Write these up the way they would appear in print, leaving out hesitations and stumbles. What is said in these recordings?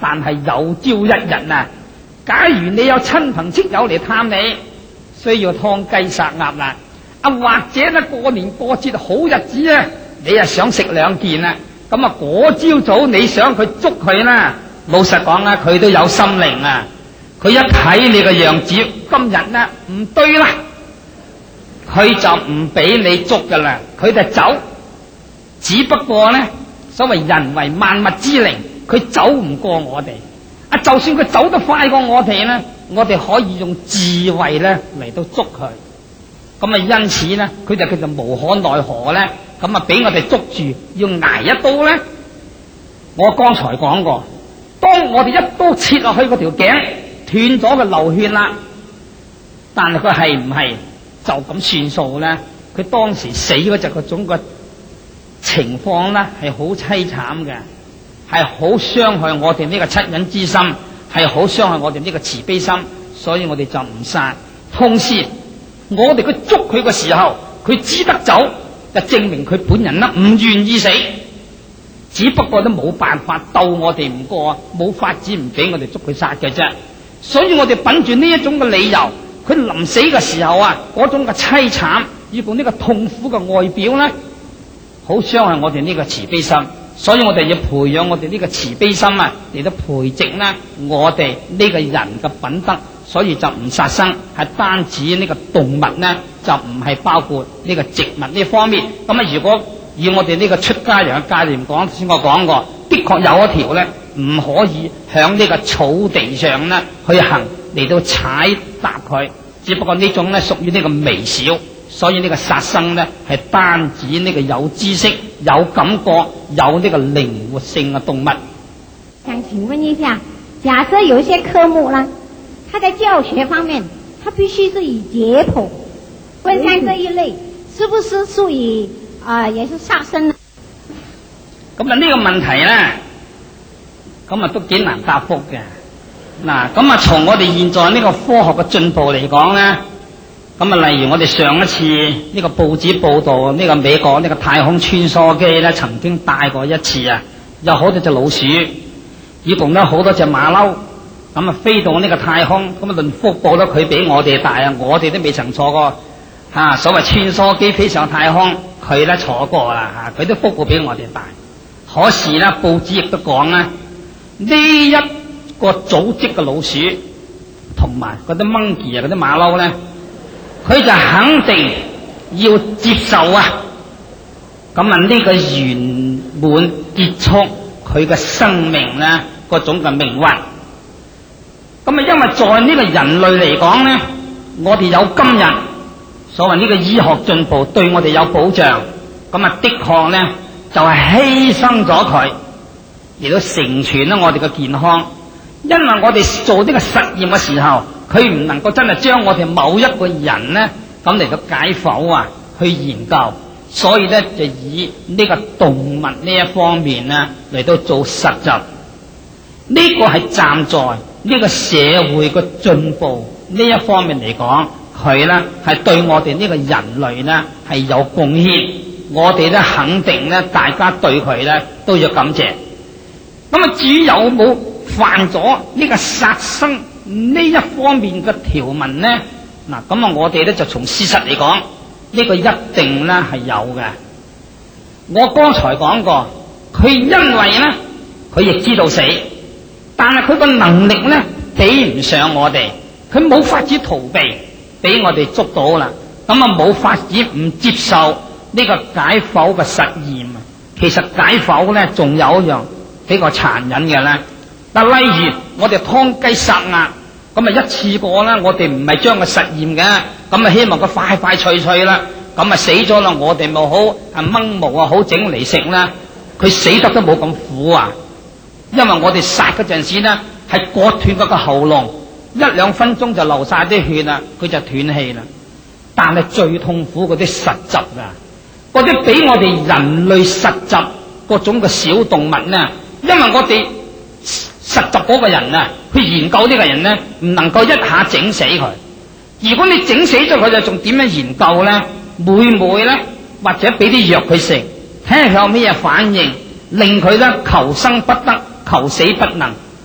但係有朝一日啊，假如你有親朋戚友嚟探你，需要劏雞殺鴨啦，或者咧過年過節好日子啊，你啊想食兩件啦，咁啊嗰朝早你想佢捉佢啦，老實講啊，佢都有心靈啊，佢一睇你個樣子，今日咧唔對啦，佢就唔俾你捉噶啦，佢就走。只不過咧，所謂人為萬物之靈，佢走唔過我哋。就算佢走得快過我哋咧，我哋可以用智慧咧嚟到捉佢。咁啊，因此咧，佢就無可奈何咧，咁啊俾我哋捉住，要挨一刀咧。我剛才講過，當我哋一刀切落去嗰條頸，斷咗佢流血啦，但係佢係唔係就咁算數咧？佢當時死嗰隻嗰種個情況咧係好凄慘嘅，係好傷害我哋呢個惻隱之心，係好傷害我哋呢個慈悲心，所以我哋就唔殺。同時我哋佢捉佢嘅時候，佢只得走，就證明佢本人咧唔願意死，只不過都冇辦法鬥我哋唔過，冇法子唔俾我哋捉佢殺嘅啫。所以我哋秉住呢一種嘅理由，佢臨死嘅時候啊，嗰種嘅凄慘以及呢個痛苦嘅外表咧，好傷害我哋呢個慈悲心。所以我哋要培養我哋呢個慈悲心啊，嚟到培植呢我哋呢個人嘅品德。所以就唔殺生，係單指呢個動物呢，就唔係包括呢個植物呢方面。咁啊，如果以我哋呢個出家人嘅概念講，先我講過，的確有一條呢，唔可以響呢個草地上呢去行嚟到踩踏佢。只不過呢種呢屬於呢個微小，所以呢個殺生呢係單指呢個有知識、有感覺、有呢個靈活性嘅動物。 想請問一下，假設有一些科目呢，它在教學方面，它必須是以解剖、分開這一類，是不是屬於也是殺生呢？ 咁啊呢個問題咧，咁啊都幾難答覆嘅。嗱，咁啊從我哋現在呢個科學嘅進步嚟講咧，咁啊例如我哋上一次呢個報紙報道呢個美國呢個太空穿梭機咧曾經帶過一次啊，有好多隻老鼠，以共咧好多隻馬騮。咁啊，飛到呢個太空，咁啊論福報咧，佢比我哋大啊！我哋都未曾坐過所謂穿梭機飛上太空，佢咧坐過啦佢都福報比我哋大。可是咧，報紙亦都講咧，呢一個組織嘅老鼠同埋嗰啲 monkey 啊，嗰啲馬騮咧，佢就肯定要接受咁啊呢個圓滿結束佢嘅生命咧嗰種嘅命運。咁啊，因為在呢個人類嚟講咧，我哋有今日所謂呢個醫學進步，對我哋有保障。咁啊，的確咧就係犧牲咗佢嚟到成全咗我哋嘅健康。因為我哋做呢個實驗嘅時候，佢唔能夠真係將我哋某一個人咧咁嚟到解剖去研究，所以咧就以呢個動物呢一方面咧嚟到做實習。呢個係站在呢個社會嘅進步呢一方面嚟講，佢呢係對我哋呢個人類呢係有貢獻，我哋呢肯定呢大家對佢呢都要感謝。咁啊，至於有冇犯咗呢個殺生呢一方面嘅條文呢？嗱，咁啊，我哋呢就從事實嚟講，呢個一定呢係有嘅。我剛才講過，佢因為呢佢亦知道死。但係佢個能力咧比唔上我哋，佢冇法子逃避，俾我哋捉到啦。咁啊冇法子唔接受呢個解剖嘅實驗啊。其實解剖咧仲有一樣比較殘忍嘅咧。嗱，例如我哋劏雞殺鴨，咁啊一次過啦，我哋唔係將佢實驗嘅，咁啊希望佢快快脆脆啦，咁啊死咗啦，我哋咪好掹毛好整嚟食啦。佢死得都冇咁苦啊！因為我哋殺嗰陣時呢，係割斷嗰個喉嚨，1-2分鐘就流晒啲血啦，佢就斷氣啦。但係最痛苦嗰啲實習嗰啲比我哋人類實習嗰種嘅小動物呢，因為我哋實習嗰個人去研究呢個人呢，唔能夠一下整死佢。如果你整死咗佢，就仲點樣研究呢？每呢，或者俾啲藥佢食，睇下佢有咩反應，令佢呢求生不得。求死不能，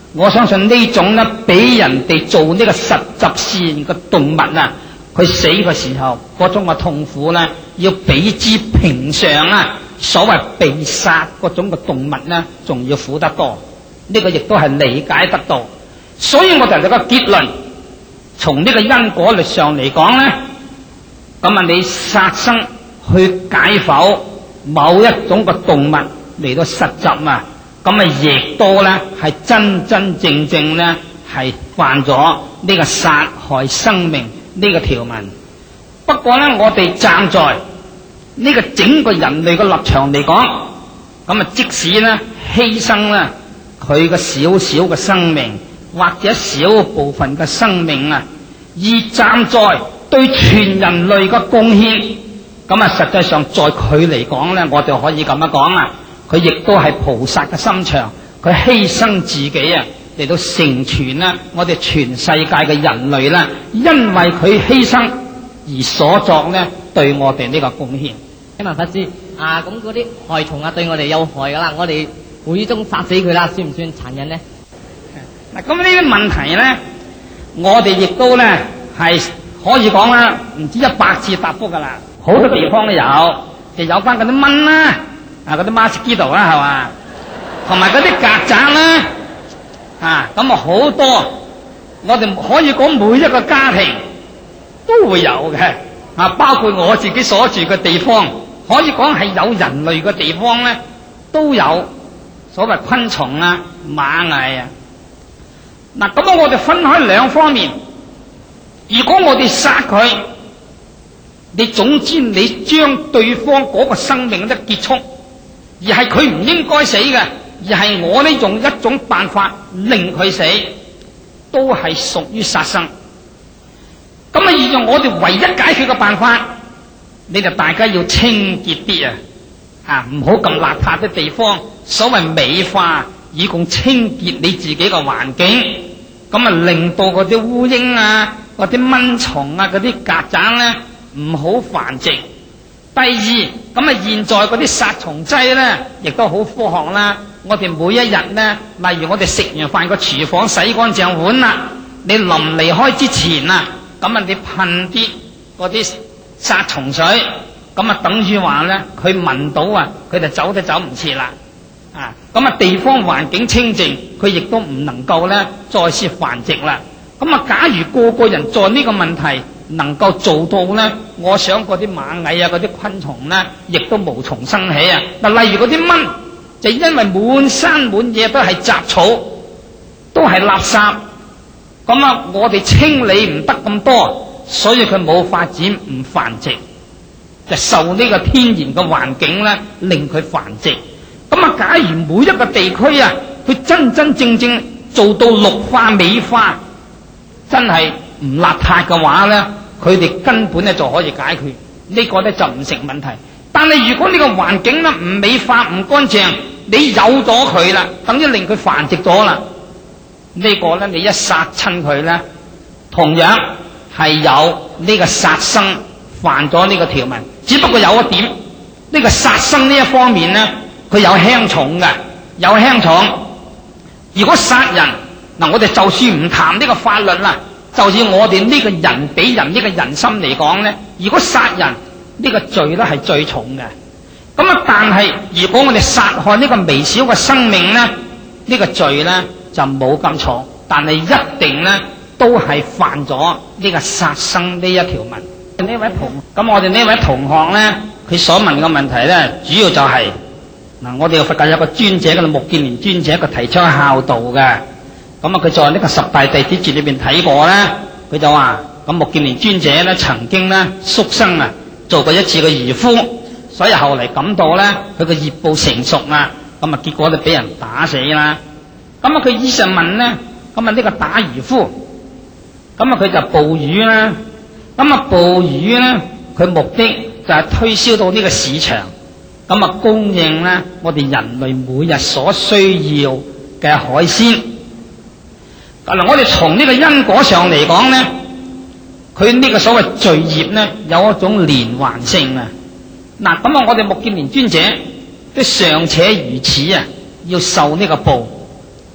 我相信呢種咧俾人哋做呢個實習試驗嘅動物啊，佢死嘅時候嗰種嘅痛苦咧，要比之平常啊所謂被殺嗰種嘅動物咧，仲要苦得多。呢個亦都係理解得到。所以我哋有個結論，從呢個因果律上嚟講咧，咁啊你殺生去解剖某一種嘅動物嚟到實習啊，咁啊亦都咧係真真正正咧係犯咗呢個殺害生命呢個條文。不過咧，我哋站在呢個整個人類嘅立場嚟講，咁啊即使咧犧牲咧佢嘅少少嘅生命或者少部分嘅生命啊，而站在對全人類嘅貢獻，咁啊實際上在佢嚟講咧，我哋可以咁樣講啊，佢亦都係菩薩嘅心腸，佢犧牲自己啊嚟到成全啦我哋全世界嘅人類啦，因為佢犧牲而所作咧對我哋呢個貢獻。 請問法師啊，咁嗰啲害蟲啊對我哋有害噶啦，我哋無意中殺死佢啦，算唔算殘忍呢？ 嗱，咁呢啲問題咧，我哋亦都咧係可以講啦，唔知100次答覆噶啦。好多地方都有，就有關嗰啲蚊啦，啊嗰啲馬斯基度啦，係嘛，同埋嗰啲曱甴啦，啊咁啊好多，我哋可以講每一個家庭都會有嘅，啊包括我自己所住嘅地方，可以講係有人類嘅地方咧，都有所謂昆蟲啊、螞蟻啊。嗱，咁我哋分開兩方面。如果我哋殺佢，你總之你將對方嗰個生命咧結束，而係佢唔應該死嘅，而係我呢用一種辦法令佢死，都係屬於殺生。咁啊，而用我哋唯一解決嘅辦法，你就大家要清潔啲啊，唔好咁邋遢嘅地方，所謂美化，以供清潔你自己嘅環境，咁啊令到嗰啲烏蠅啊、嗰啲蚊蟲啊、嗰啲曱甴咧唔好繁殖。第二，咁啊現在嗰啲殺蟲劑咧，亦都好科學啦。我哋每一日咧，例如我哋食完飯個廚房洗乾淨碗啦，你臨離開之前啊，咁啊你噴啲嗰啲殺蟲水，咁啊等於話咧，佢聞到啊，佢就走都走唔切啦。啊，咁啊地方環境清淨，佢亦都唔能夠咧再次繁殖啦。咁啊，假如個個人在呢個問題能夠做到咧，我想嗰啲螞蟻啊、嗰啲昆蟲咧，亦都無從生起啊。嗱，例如嗰啲蚊，就因為滿山滿野都係雜草，都係垃圾，咁啊，我哋清理唔得咁多，所以佢冇發展唔繁殖，就受呢個天然嘅環境咧令佢繁殖。咁啊，假如每一個地區啊，佢真真正正做到綠化美化，真係唔邋遢嘅話咧，佢哋根本咧就可以解決，呢個咧就唔成問題。但係如果呢個環境咧唔美化唔乾淨，你有咗佢啦，等於令佢繁殖咗啦，呢個咧你一殺親佢咧，同樣係有呢個殺生犯咗呢個條文。只不過有一點，呢個殺生呢一方面咧，佢有輕重嘅，有輕重。如果殺人嗱，我哋就算唔談呢個法律啦，就以我哋呢個人俾人呢個人心嚟講咧，如果殺人呢個罪咧係最重嘅。咁啊，但係如果我哋殺害呢個微小嘅生命咧，呢個罪咧就冇咁重，但係一定咧都係犯咗呢個殺生呢一條文。咁我哋呢位同學咧，佢所問嘅問題咧，主要就係嗱，我哋佛教有個尊者，嗰個目犍連尊者，佢提倡孝道嘅。咁啊，佢在呢個十大弟子傳裏邊睇過咧，佢就話咁目犍連尊者咧曾經咧宿生啊，做過一次嘅漁夫，所以後嚟感到咧佢個業報成熟啦，咁啊結果就俾人打死啦。咁啊佢醫生問咧，咁啊呢個打漁夫，咁啊佢就捕魚啦。咁啊捕魚咧，佢目的就係推銷到呢個市場，咁啊供應咧我哋人類每日所需要嘅海鮮。嗱，我哋從呢個因果上嚟講咧，佢呢個所謂罪業咧有一種連環性啊。嗱，咁啊我哋目犍連尊者都尚且如此啊，要受呢個報。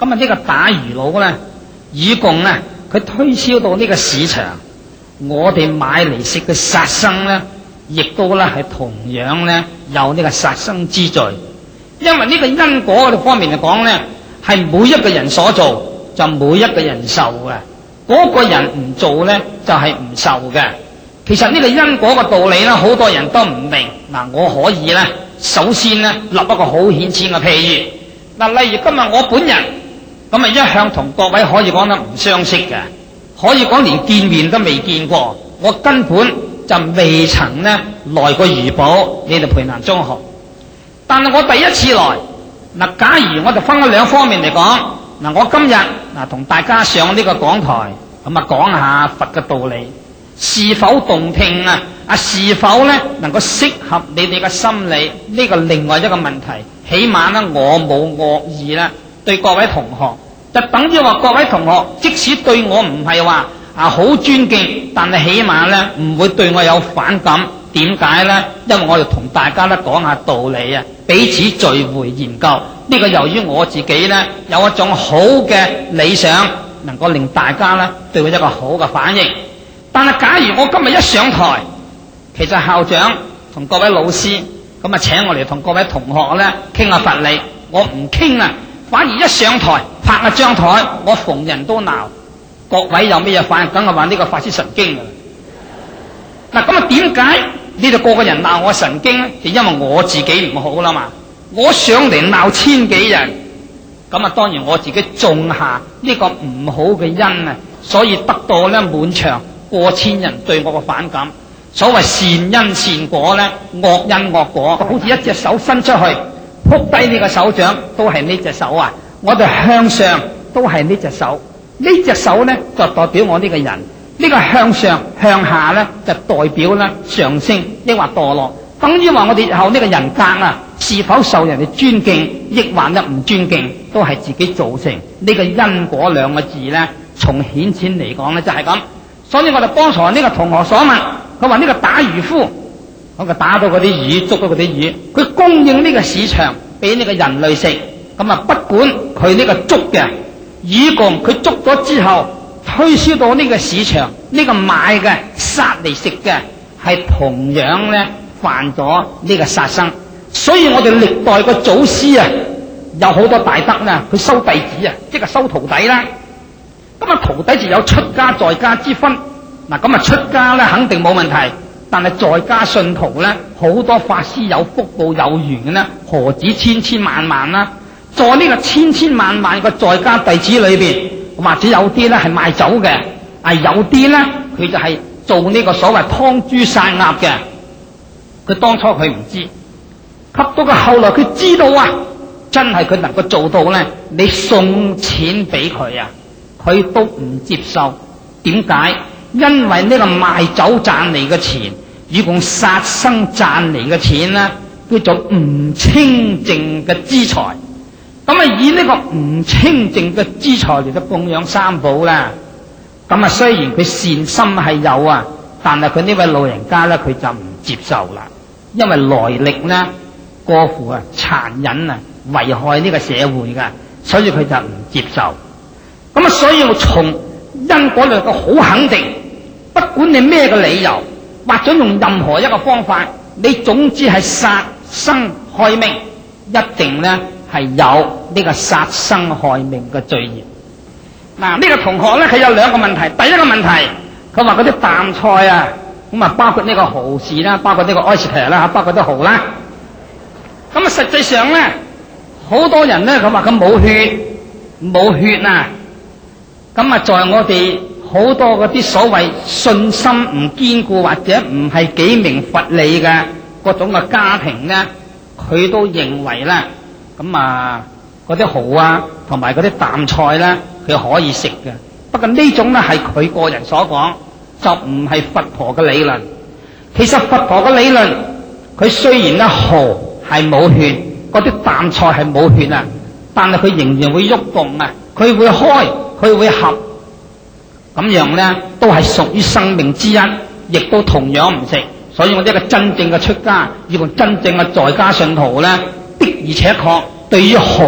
咁啊呢個打魚佬咧，以共咧佢推銷到呢個市場，我哋買嚟食嘅殺生咧，亦都咧係同樣咧有呢個殺生之罪。因為呢個因果嘅方面嚟講咧，係每一個人所做就每一個人受嘅，嗰個人唔做咧就係唔受嘅。其實呢個因果嘅道理咧，好多人都唔明。嗱，我可以咧，首先咧立一個好顯淺嘅譬如，嗱，例如今日我本人咁啊，一向同各位可以講得唔相識嘅，可以講連見面都未見過，我根本就未曾咧來過怡保你哋培南中學。但係我第一次來，嗱，假如我就分咗兩方面嚟講，嗱，我今日嗱同大家上呢個講台，咁啊講下佛嘅道理，是否動聽啊？是否咧能夠適合你哋嘅心理？呢個另外一個問題。起碼咧，我冇惡意啦，對各位同學，就等於話各位同學，即使對我唔係話好尊敬，但係起碼咧唔會對我有反感。點解咧？因為我哋同大家咧講下道理啊，彼此聚會研究。呢個由於我自己咧有一種好嘅理想，能夠令大家咧對佢一個好嘅反應。但係假如我今日一上台，其實校長同各位老師咁啊請我嚟同各位同學咧傾下佛理，我唔傾啊，反而一上台拍下張台，我逢人都鬧。各位有咩嘢反應？梗係話呢個法師神經㗎。嗱，咁啊點解你哋個個人鬧我神經咧？就因為我自己唔好啦嘛。我上嚟鬧千幾人，咁啊當然我自己種下呢個唔好嘅因啊，所以得到咧滿場過千人對我嘅反感。所謂善因善果咧，惡因惡果，好似一隻手伸出去撲低呢個手掌都係呢隻手啊，我哋向上都係呢隻手，呢隻手咧就代表我呢個人，呢個向上向下咧就代表咧上升抑或墮落。等於話我哋以後呢個人格啊，是否受人哋尊敬抑或咧唔尊敬，都係自己造成。呢個因果兩個字咧，從顯淺嚟講咧就係咁。所以我哋剛才呢個同學所問，佢話呢個打漁夫，咁佢打到嗰啲魚，捉到嗰啲魚，佢供應呢個市場俾呢個人類食，咁啊不管佢呢個捉嘅，以共佢捉咗之後推銷到呢個市場，呢個買嘅殺嚟食嘅係同樣咧犯咗呢個殺生。所以我哋歷代個祖師啊，有好多大德啦，佢收弟子啊，即係收徒弟啦。咁啊徒弟就有出家在家之分。嗱，咁啊出家咧肯定冇問題，但係在家信徒咧，好多法師有福報有緣嘅咧，何止千千萬萬啦？在呢個千千萬萬個在家弟子裏邊，或者有啲咧係賣酒嘅，有啲咧佢就係做呢個所謂劏豬殺鴨嘅。佢當初佢唔知，及到佢後來佢知道啊，真係佢能夠做到咧，你送錢俾佢啊，佢都唔接受。點解？因為呢個賣酒賺嚟嘅錢，以共殺生賺嚟嘅錢呢，叫做唔清淨嘅資財。咁啊，以呢個唔清淨嘅資財嚟到供養三寶啦。咁啊，雖然佢善心係有啊，但係佢呢位老人家咧，佢就唔接受啦。因為來歷呢過乎啊殘忍啊，危害呢個社會噶，所以佢就唔接受。咁啊，所以我從因果嚟個好肯定。不管你咩嘅理由，或者用任何一個方法，你總之係殺生害命，一定咧係有呢個殺生害命嘅罪業。嗱，呢個同學咧佢有兩個問題。第一個問題，佢話嗰啲淡菜啊，咁啊包括呢個蠔豉啦，包括呢個 oyster 啦，包括啲蠔啦。咁啊實際上咧，好多人咧佢話佢冇血啊。咁啊在我哋好多嗰啲所謂信心唔堅固或者唔係幾明佛理嘅嗰種嘅家庭咧，佢都認為咧，咁啊嗰啲蠔啊同埋嗰啲淡菜咧，佢可以食嘅。不過呢種咧係佢個人所講，就唔係佛陀嘅理論。其實佛陀嘅理論，佢雖然咧蠔係冇血，嗰啲淡菜係冇血啊，但係佢仍然會喐動啊，佢會開，佢會合。咁樣咧都係屬於生命之一，亦都同樣唔食。所以我呢個真正嘅出家，以及真正嘅在家信徒咧，的而且確對於蠔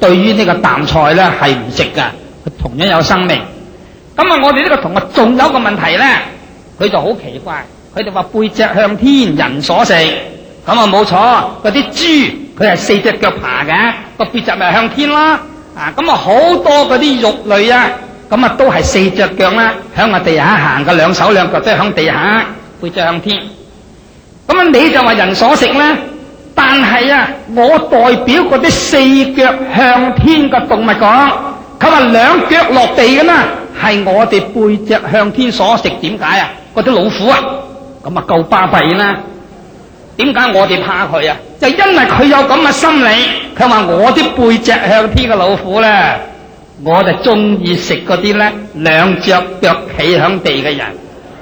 對於呢個淡菜咧係唔食噶，佢同樣有生命。咁啊，我哋呢個同學仲有個問題咧，佢就好奇怪，佢哋話背脊向天，人所食。咁啊冇錯，嗰啲豬佢係四隻腳爬嘅，個背脊咪向天啦。咁啊好多嗰啲肉類啊，咁啊都係四隻腳啦，響個地下行嘅，兩手兩腳都係響地下，背脊向天。咁啊你就話人所食咧，但係啊，我代表嗰啲四腳向天嘅動物講，佢話兩腳落地嘅啦，係我哋背脊向天所食。點解啊？嗰啲老虎啊，咁啊夠巴閉啦。點解我哋怕佢啊？就因為佢有咁嘅心理，佢話我啲背脊向天嘅老虎咧，我就中意食嗰啲咧兩隻腳企響地嘅人，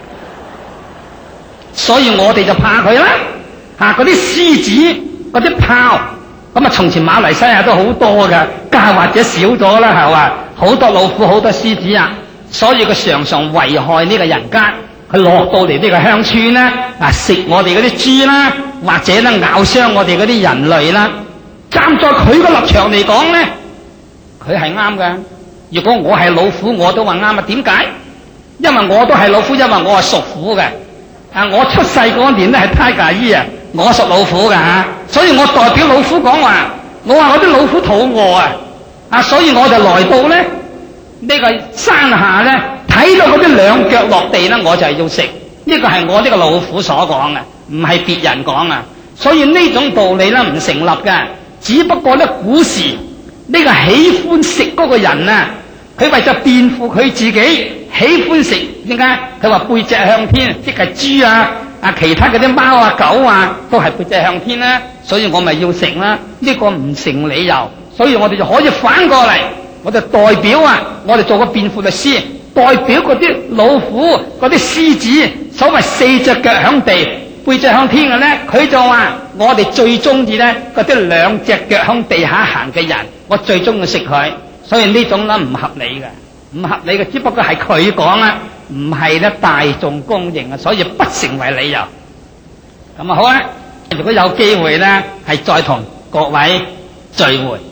所以我哋就怕佢啦。嗰啲獅子、嗰啲豹，咁啊從前馬來西亞都好多嘅，家或者少咗啦，係嘛？好多老虎、好多獅子啊，所以佢常常危害呢個人間。佢落到嚟呢個鄉村咧，食我哋嗰啲豬啦，或者咧咬傷我哋嗰啲人類啦。站在佢個立場嚟講咧，佢係啱嘅。如果我係老虎，我都話啱啊。點解？因為我都係老虎，因為我係屬虎嘅。我出世嗰年咧係Tiger Year啊，我屬老虎嘅吓，所以我代表老虎講話，我話我啲老虎肚餓啊，所以我就來到咧呢個山下咧。睇到嗰啲兩腳落地咧，我就係要食。呢個係我呢個老虎所講嘅，唔係別人講啊。所以呢種道理咧唔成立嘅。只不過咧古時呢個喜歡食嗰個人啊，佢為咗辯護佢自己喜歡食，點解？佢話背脊向天，即係豬啊，其他嗰啲貓啊、狗啊，都係背脊向天啦。所以我咪要食啦。呢個唔成理由，所以我哋就可以反過嚟，我就代表我哋做個辯護律師。代表嗰啲老虎、嗰啲獅子，所謂四隻腳響地、背脊向天嘅咧，佢就話我哋最中意咧嗰啲兩隻腳響地下行嘅人，我最中意食佢。所以呢種咧唔合理嘅，唔合理嘅，只不過係佢講啦，唔係咧大眾公認啊，所以不成為理由。咁啊好啊，如果有機會咧，係再同各位聚會。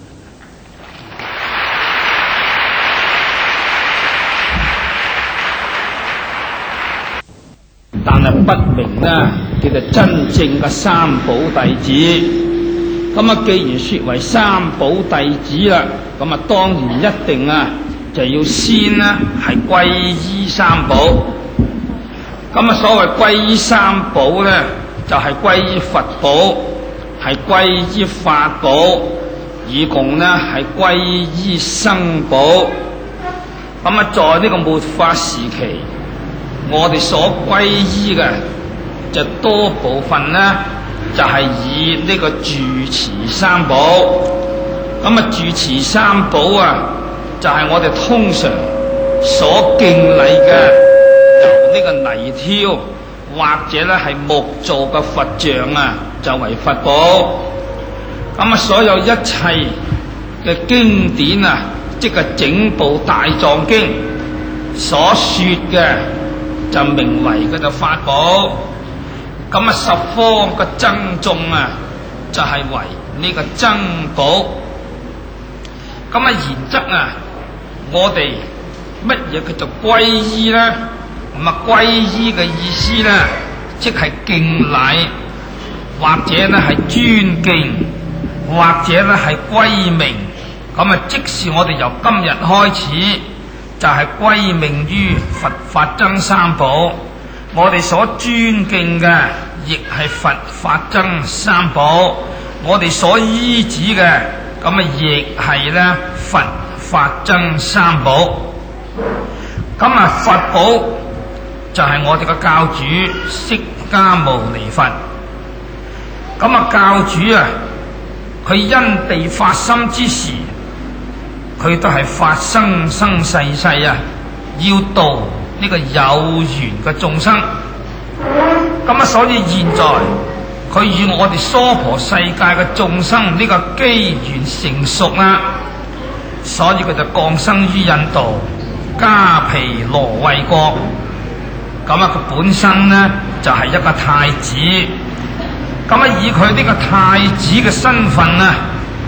但係不明呢，叫做真正嘅三寶弟子。咁啊，既然說為三寶弟子啦，咁啊，當然一定就要先係皈依三寶。咁啊，所謂皈依三寶咧，就係皈依佛寶，係皈依法寶，以共係皈依生寶。咁啊，在呢個末法時期，我哋所皈依嘅就多部分呢，就係以呢個住持三寶。咁啊，住持三寶就係我哋通常所敬禮嘅，由呢個泥雕或者咧係木做嘅佛像就為佛寶。咁啊，所有一切嘅經典即係整部大藏經所說嘅，就名為佢就法寶。咁啊，十方嘅僧眾就係為呢個僧寶。咁啊，然則我哋乜嘢叫做皈依咧？咁啊，皈依嘅意思咧，即係敬禮，或者咧係尊敬，或者咧係歸命。咁啊，即是我哋由今日開始就係歸命於佛法僧三寶。我哋所尊敬嘅亦係佛法僧三寶，我哋所依止嘅咁啊亦係咧佛法僧三寶。咁啊，佛寶就係我哋嘅教主釋迦牟尼佛。咁啊，教主佢因地發心之時，佢都係發生生世世要度呢個有緣嘅眾生。咁啊，所以現在佢與我哋娑婆世界嘅眾生呢個機緣成熟啦，所以佢就降生於印度迦毗羅衛國。咁啊，佢本身呢就係一個太子。咁啊，以佢呢個太子嘅身份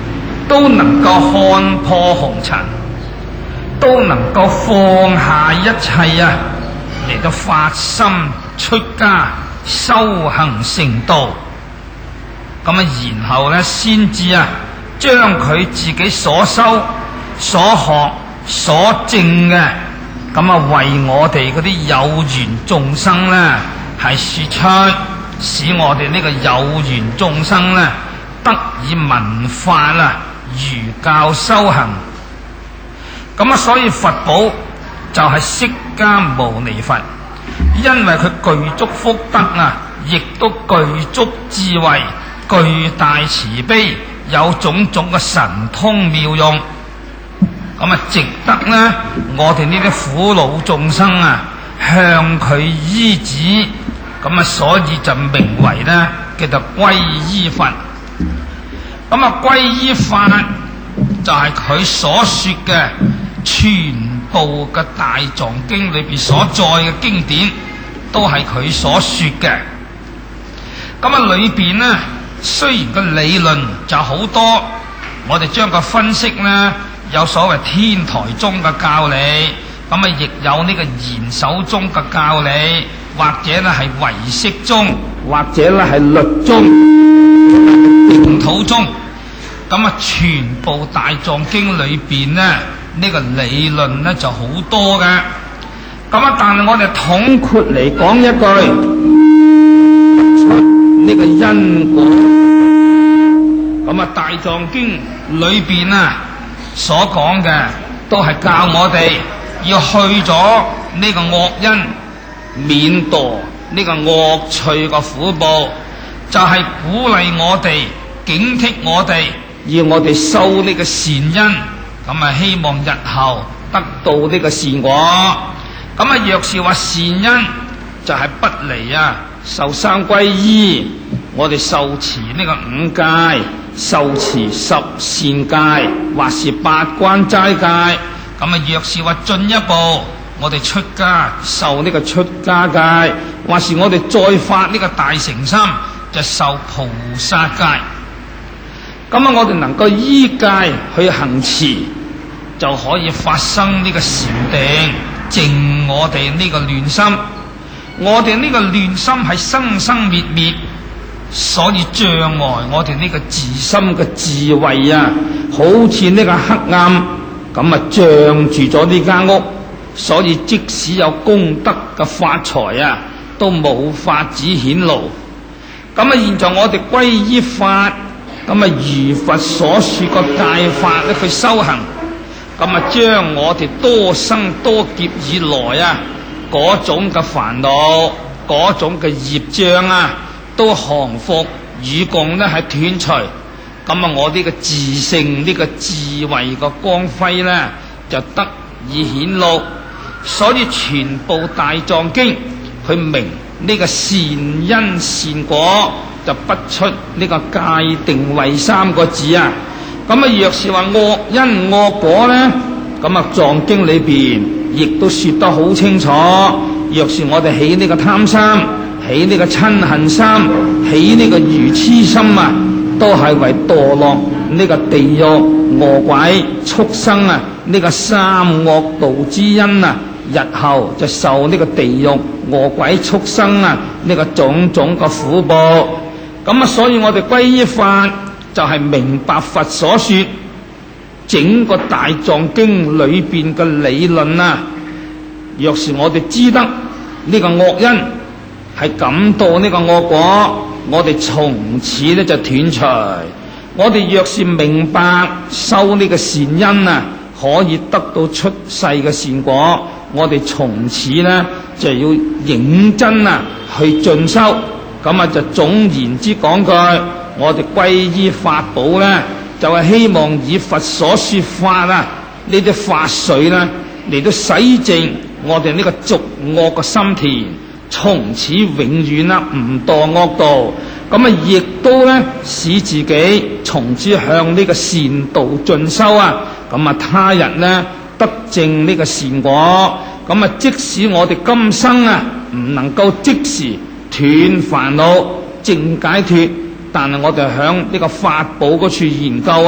都能夠看破紅塵，都能夠放下一切啊，嚟到發心出家修行成道。咁啊，然後呢，先至啊，將佢自己所修、所學、所證嘅，咁啊，為我哋嗰啲有緣眾生呢，係說出，使我哋呢個有緣眾生呢，得以聞法啊，如教修行。咁啊，所以佛寶就係釋迦牟尼佛，因為佢具足福德啊，亦都具足智慧。巨大慈悲，有種種嘅神通妙用，咁啊值得呢我哋呢啲苦惱眾生啊向佢依止，咁啊所以就名為呢叫做皈依佛。咁啊皈依法就係佢所說嘅全部嘅大藏經裏邊所在嘅經典，都係佢所說嘅。咁啊裏邊呢，雖然個理論就好多，我哋將個分析呢，有所謂天台宗嘅教理，咁啊亦有呢個賢首宗嘅教理，或者呢係唯識宗，或者呢係律宗、淨土宗，咁啊全部大藏經裏邊呢，呢個理論呢就好多嘅。咁啊但係我哋統括嚟講一句，呢個因果，咁啊大藏經裏邊啊所講嘅都係教我哋要去咗呢個惡因，免墮呢個惡趣嘅苦報，就係鼓勵我哋、警惕我哋，要我哋修呢個善因，咁啊希望日後得到呢個善果。咁啊若是話善因，就係不離啊受三皈依，我哋受持呢個五戒，受持十善戒，或是八關齋戒。咁啊若是話進一步，我哋出家受呢個出家戒，或是我哋再發呢個大乘心，就受菩薩戒。咁啊我哋能夠依戒去行持，就可以發生呢個禪定，淨我哋呢個亂心。我哋呢個亂心係生生滅滅，所以障礙我哋呢個自心嘅智慧啊，好似呢個黑暗咁啊，障住咗呢間屋，所以即使有功德嘅發財啊，都冇法子顯露。咁啊，現在我哋皈依法，咁啊如佛所說個戒法咧去修行，咁啊將我哋多生多劫以來啊嗰種嘅煩惱、嗰種嘅業障啊，都降伏與共呢係斷除。咁啊，我呢個自性呢個智慧個光輝呢，就得以顯露。所以全部大藏經佢明呢個善因善果，就不出呢個界定為三個字啊。咁啊，若是話惡因惡果呢，咁啊藏經裏邊亦都說得好清楚。若是我哋起呢個貪心，起呢個嗔恨心，起呢個愚痴心啊，都係為墮落呢個地獄餓鬼畜生啊呢個三惡道之因啊，日後就受呢個地獄餓鬼畜生啊呢個種種嘅苦報。咁啊，所以我哋皈依法就係明白佛所說整個大藏經裏邊嘅理論啊。若是我哋知得呢個惡因係感到呢個惡果，我哋從此呢就斷除。我哋若是明白修呢個善因啊，可以得到出世嘅善果，我哋從此呢就要認真啊去進修。咁啊就總言之講句，我哋皈依法寶呢，就係希望以佛所說法啊呢啲法水呢嚟到洗淨我哋呢個濁惡嘅心田，從此永遠啦唔墮惡道。咁啊亦都呢使自己從此向呢個善道進修啊。咁啊他日呢得證呢個善果。咁啊即使我哋今生啊唔能夠即時斷煩惱證解脫，但係我哋響呢個法寶嗰處研究啊，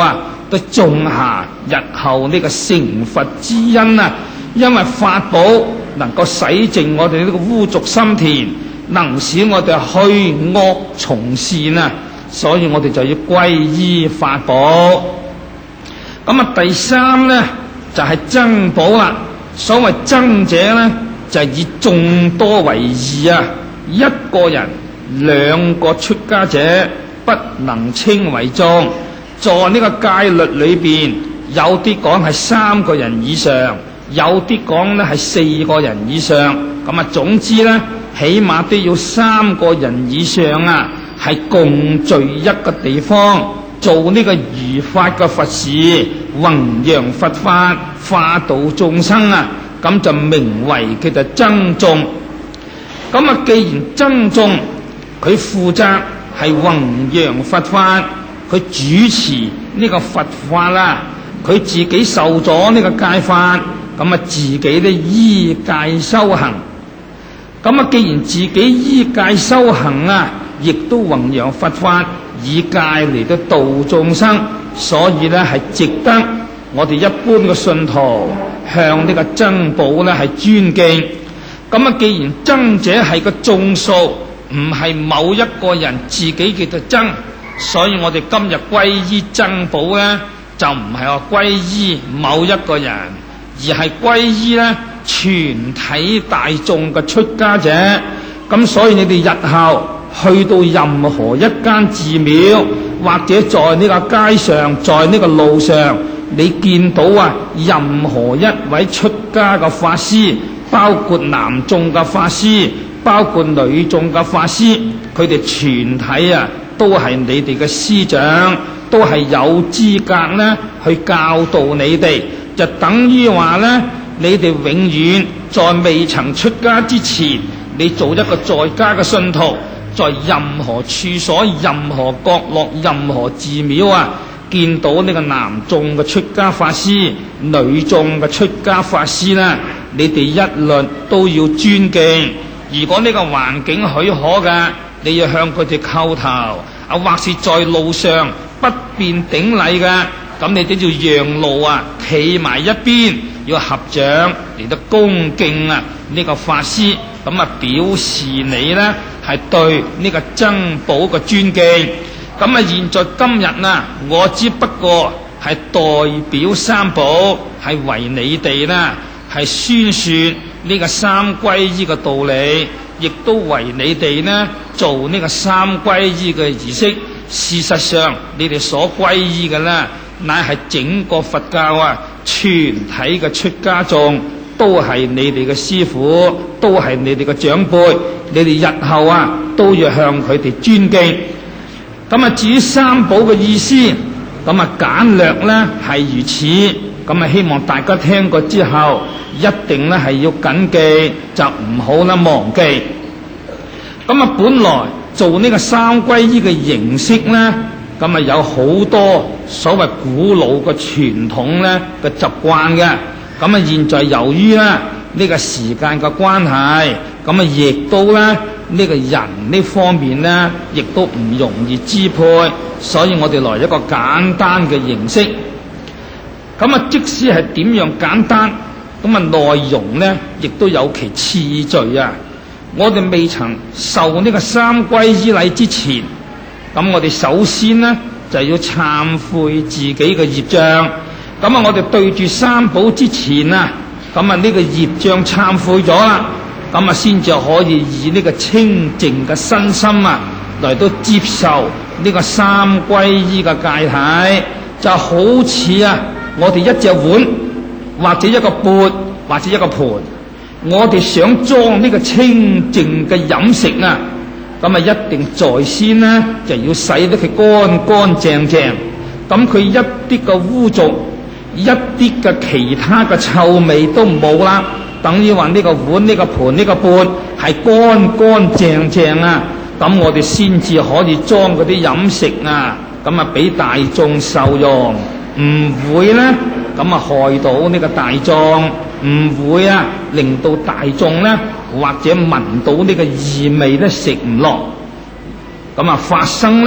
都種下日後呢個成佛之因啊！因為法寶能夠洗淨我哋呢個污濁心田，能使我哋去惡從善啊！所以我哋就要皈依法寶。咁啊，第三呢，就係僧寶啦。所謂僧者呢，就係以眾多為義啊！一個人兩個出家者不能稱為眾。在呢個戒律裏邊，有啲講係3個人以上，有啲講呢係4個人以上。咁啊，總之呢，起碼都要3個人以上啊，係共聚一個地方，做呢個如法嘅佛事，弘揚佛法，化度眾生啊，咁就名為叫做僧眾。咁啊，既然僧眾佢負責係弘揚佛法，佢主持呢個佛法啦，佢自己受咗呢個戒法，咁啊自己咧依戒修行。咁啊，既然自己依戒修行啊，亦都弘揚佛法，以戒嚟到度眾生，所以咧係值得我哋一般嘅信徒向呢個僧寶咧係尊敬。咁啊，既然僧者係個眾數，唔係某一個人自己叫做僧，所以我哋今日皈依僧寶咧，就唔係話皈依某一個人，而係皈依咧全體大眾嘅出家者。咁所以你哋日後去到任何一間寺廟，或者在呢個街上，在呢個路上，你見到啊任何一位出家嘅法師，包括男眾嘅法師，包括女眾嘅法師，佢哋全體啊都係你哋嘅師長，都係有資格呢去教導你哋，就等於話呢，你哋永遠在未曾出家之前，你做一個在家嘅信徒，在任何處所、任何角落、任何寺廟啊，見到呢個男眾嘅出家法師、女眾嘅出家法師呢，你哋一律都要尊敬。如果呢個環境許可嘅，你要向佢哋叩頭，啊，或是在路上不便頂禮嘅，咁你都要讓路啊，企埋一邊，要合掌嚟到恭敬啊呢個法師，咁啊表示你呢係對呢個僧寶嘅尊敬。咁啊，現在今日啊，我只不過係代表三寶，係為你哋呢係宣說呢個三皈依嘅道理，亦都為你哋呢做呢個三皈依嘅儀式。事實上，你哋所皈依嘅呢，乃係整個佛教啊，全體嘅出家眾都係你哋嘅師父，都係你哋嘅長輩，你哋日後啊都要向佢哋尊敬。咁啊，至於三寶嘅意思，咁啊簡略呢係如此。咁啊，希望大家聽過之後，一定呢係要謹記，就唔好啦忘記。咁啊，本來做呢個三皈依嘅形式呢，咁啊有好多所謂古老嘅傳統呢嘅習慣嘅。咁啊，現在由於呢個時間嘅關係，咁啊亦都呢個人呢方面呢，亦都唔容易支配，所以我哋來一個簡單嘅形式。咁啊，即使係點樣簡單，咁啊內容呢亦都有其次序啊。我哋未曾受呢個三皈依禮之前，咁我哋首先呢就要懺悔自己嘅業障。咁啊，我哋對住三寶之前啊，咁啊呢個業障懺悔咗啦，咁啊先至可以以呢個清淨嘅身心啊嚟到接受呢個三皈依嘅戒體。就好似啊我哋一隻碗或者一個缽或者一個盤，我哋想裝呢個清淨嘅飲食啊，咁啊一定在先呢就要洗得佢乾乾淨淨，咁佢一啲嘅污濁，一啲嘅其他嘅臭味都冇啦，等於話呢個碗、呢個盤、呢個缽係乾乾淨淨啊，咁我哋先至可以裝嗰啲飲食啊，咁啊俾大眾受用，唔會呢咁啊害到呢個大眾，唔會啊令到大眾呢或者聞到呢個異味呢食唔落，咁啊發生呢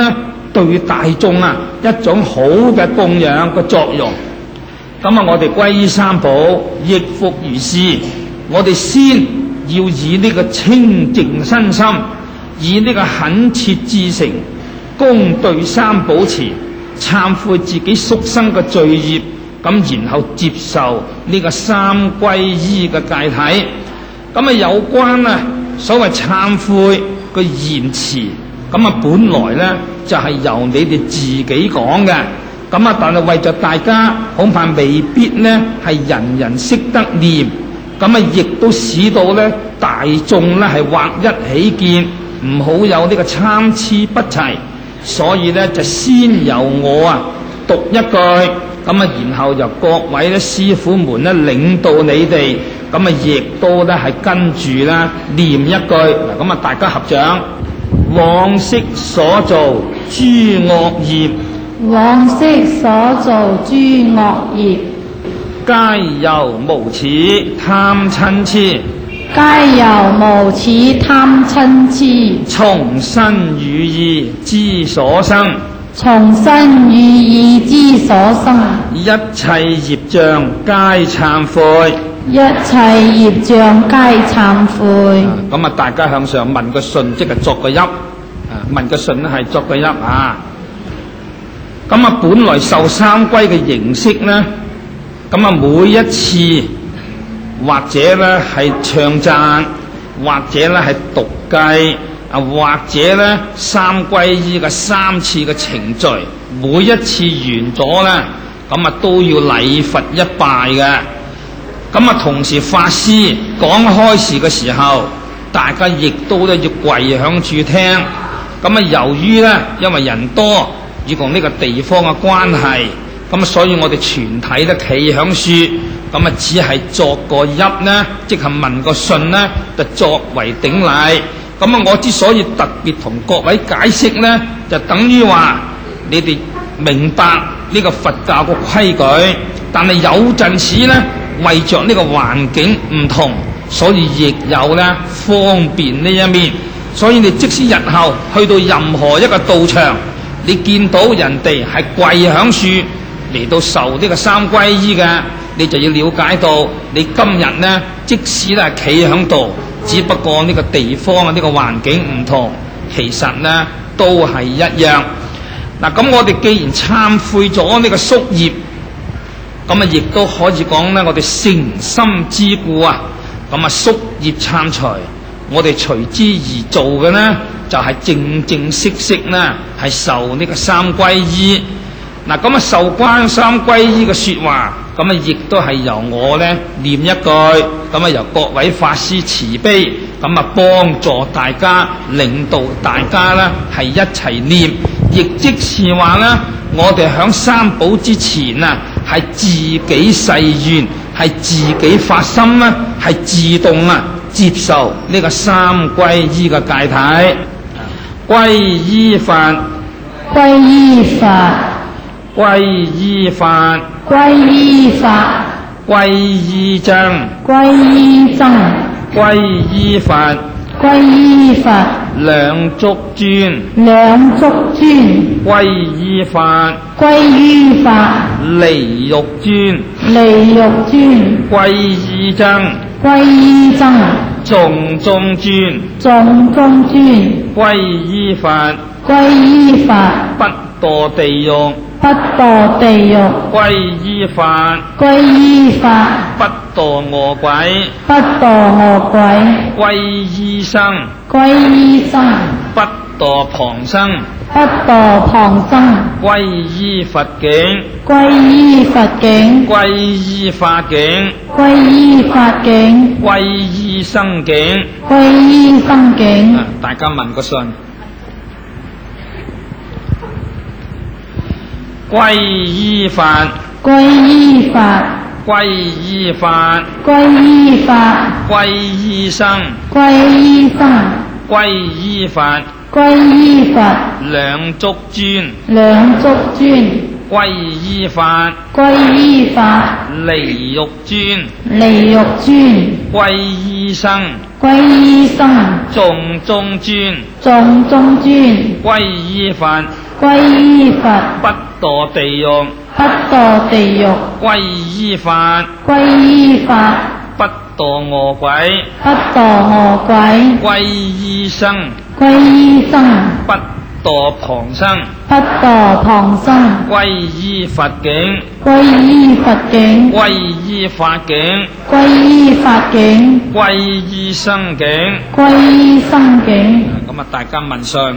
對大眾啊一種好嘅供養嘅作用。咁啊，我哋皈依三寶，亦復如是。我哋先要以呢個清淨身心，以呢個懇切至誠，恭對三寶持，懺悔自己宿生嘅罪業，咁然後接受呢個三皈依嘅戒體。咁啊，有關啊所謂懺悔嘅言辭，咁啊本來呢就係由你哋自己講嘅。咁啊，但係為咗大家，恐怕未必呢係人人識得念。咁啊，亦都使到咧大眾咧係劃一起見，唔好有呢個參差不齊。所以咧就先由我啊讀一句，咁啊然後由各位咧師傅們咧領導你哋，咁啊亦都咧係跟住咧念一句。嗱，咁啊大家合掌。往昔所造諸惡業， 往昔所造諸惡業， 皆由無始貪嗔癡， 皆由無始貪嗔癡， 從身語意之所生， 從身語意之所生， 一切業障皆懺悔。 一切業障皆懺悔。 咁啊，大家向上問個順，即係作個揖。問個順咧係作個揖啊。咁啊，本來受三皈嘅形式咧，咁啊每一次或者咧係唱讚，或者咧係讀計，啊或者咧三皈依嘅3次嘅程序，每一次完咗咧，咁啊都要禮佛一拜嘅。咁啊，同時法師講開示嘅時候，大家亦都咧要跪響住聽。咁啊，由於咧因為人多，以及呢個地方嘅關係，咁所以我哋全體咧企響樹，咁啊只係作個揖呢，即係問個順呢，就作為頂禮。咁啊，我之所以特別同各位解釋呢，就等於話你哋明白呢個佛教嘅規矩，但係有陣時呢，為着呢個環境唔同，所以亦有咧方便呢一面。所以你即使日後去到任何一個道場，你見到人哋係跪響樹嚟到受呢個三皈依嘅，你就要了解到你今日呢，即使咧係企響度，只不過呢個地方啊呢個環境唔同，其實呢都係一樣。嗱，咁我哋既然懺悔咗呢個宿業，咁啊亦都可以講咧，我哋誠心之故啊，咁啊宿業懺除。我哋隨之而做嘅呢，就係正正式式呢，係受呢個三皈依。嗱，咁啊受關三皈依嘅說話，咁啊亦都係由我呢念一句，咁啊由各位法師慈悲，咁啊幫助大家，領導大家呢係一齊念，亦即是話呢，我哋響三寶之前啊，係自己誓願，係自己發心呢，係自動啊接受呢個三皈依嘅戒體。皈依佛， 皈依佛， 皈依法， 皈依法， 皈依僧， 皈依僧， 皈依佛， 皈依佛， 兩足尊， 兩足尊， 皈依法， 皈依法， 離欲尊， 離欲尊， 皈依僧， 皈依僧， 眾中尊， 眾中尊， 皈依佛， 皈依法， 不墮地獄， 不墮地獄， 皈依法， 皈依法， 不墮餓鬼， 不墮餓鬼， 皈依僧， 皈依僧， 不墮旁生， 不墮旁生， 皈依佛境， 皈依佛境， 皈依法境， 皈依法境， 皈依僧境。 皈依僧境。 大家問個信。皈依法， 皈依法， 皈依法， 皈依法， 皈依僧， 皈依僧， 皈依佛， 皈依佛， 兩足尊， 兩足尊， 皈依法， 皈依法， 離欲尊， 離欲尊， 皈依僧， 皈依僧， 眾中尊， 眾中尊， 皈依佛， 歸依佛， 不墮地獄， 不墮地獄， 歸依法， 歸依法， 不墮餓鬼， 不墮餓鬼， 歸依生， 歸依生， 不墮旁生， 不墮旁生， 歸依佛境， 歸依佛境， 歸依法境， 歸依法境， 歸依生境。 歸依生境。 咁啊，大家問上，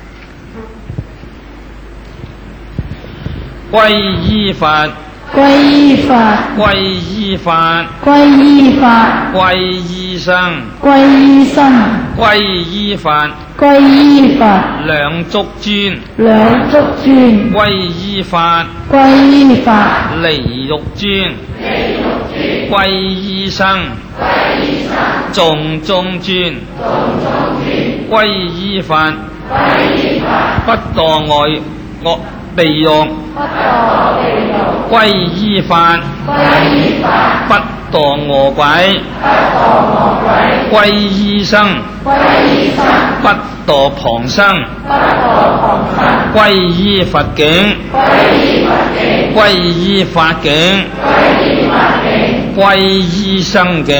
歸依佛， 歸依佛， 歸依法， 歸依法， 歸依生， 歸依生， 歸依佛， 歸依佛， 兩足尊， 兩足尊， 歸依法， 歸依法， 離欲尊，歸依生，眾中尊，歸依佛，不墮惡地獄，歸依法，不墮餓鬼，歸依生，不墮旁生，歸依佛境，歸依法境，歸依生境。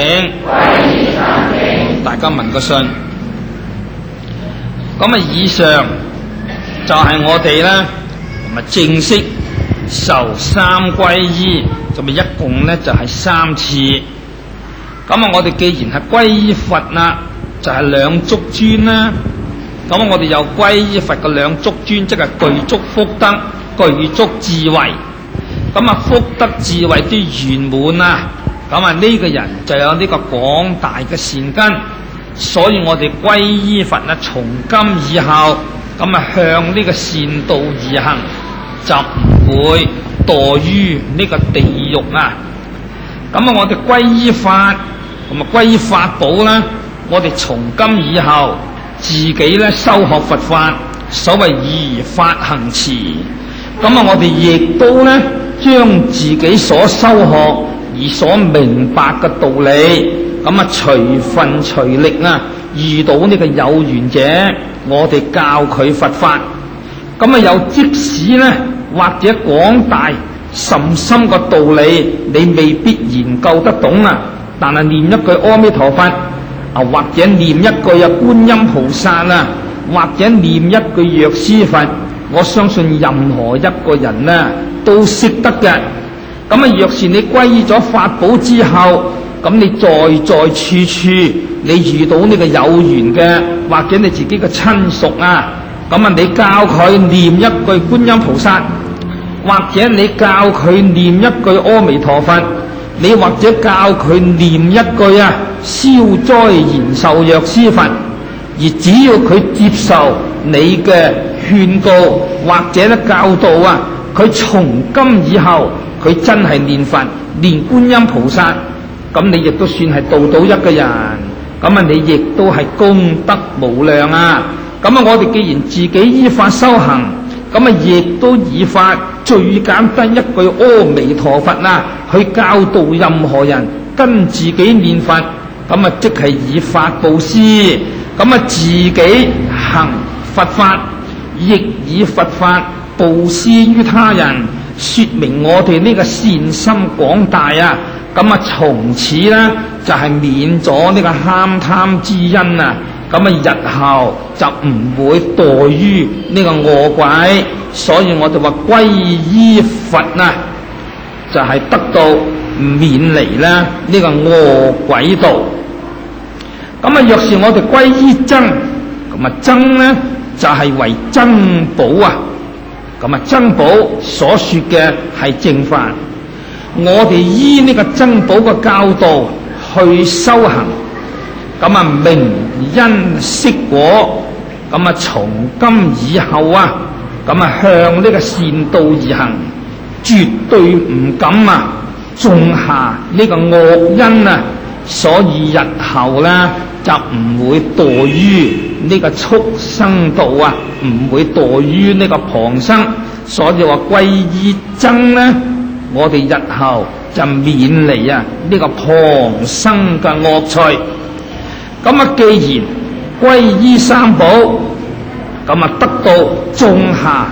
大家問個信。咁啊，以上就係我哋咧，咁啊正式受三歸依，咁啊一共咧就係3次。咁啊，我哋既然係歸依佛啦，就係兩足尊啦。咁我哋又歸依佛嘅兩足尊，即係具足福德、具足智慧。咁啊，福德智慧都圓滿啊！咁啊，呢個人就有呢個廣大嘅善根。所以我哋歸依佛啊，從今以後咁啊向呢個善道而行，就唔會墮於呢個地獄啊！咁啊，我哋歸依法，咁啊歸依法寶啦。我哋從今以後自己咧修學佛法，所謂依法行持。咁啊，我哋亦都咧將自己所修學而所明白嘅道理。咁啊，隨分隨力啊，遇到呢個有緣者，我哋教佢佛法。咁啊，又即使咧，或者廣大甚深個道理，你未必研究得懂啊。但係念一句阿彌陀佛啊，或者念一句啊觀音菩薩啊，或者念一句藥師佛，我相信任何一個人呢都識得嘅。咁啊，若是你歸依咗法寶之後，咁你在處處你遇到呢個有緣嘅，或者你自己嘅親屬啊，咁啊你教佢念一句觀音菩薩，或者你教佢念一句阿彌陀佛，你或者教佢念一句啊消災延壽藥師佛，而只要佢接受你嘅勸告或者咧教導啊，佢從今以後佢真係念佛念觀音菩薩。咁你亦都算係度到一個人，咁啊你亦都係功德無量啊！咁啊我哋既然自己依法修行，咁啊亦都以法最簡單一句阿彌陀佛啊，去教導任何人跟自己念佛，咁啊即係以法布施，咁啊自己行佛法，亦以佛法布施於他人，說明我哋呢個善心廣大啊！咁啊，從此咧就係免咗呢個慳貪之因啊！咁啊，日後就唔會墮於呢個餓鬼，所以我哋話歸依佛啊，就係得到免離啦呢個餓鬼道。咁啊，若是我哋歸依僧，咁啊僧咧就係為僧寶啊！咁啊，僧寶所說嘅係正法。我哋依呢個僧寶嘅教導去修行，咁啊明因識果，咁啊從今以後啊，咁啊向呢個善道而行，絕對唔敢啊種下呢個惡因啊，所以日後咧就唔會墮於呢個畜生道啊，唔會墮於呢個旁生，所以話歸依僧咧。我哋日後就免離啊呢個旁生嘅惡趣。咁啊，既然歸依三寶，咁啊得到種下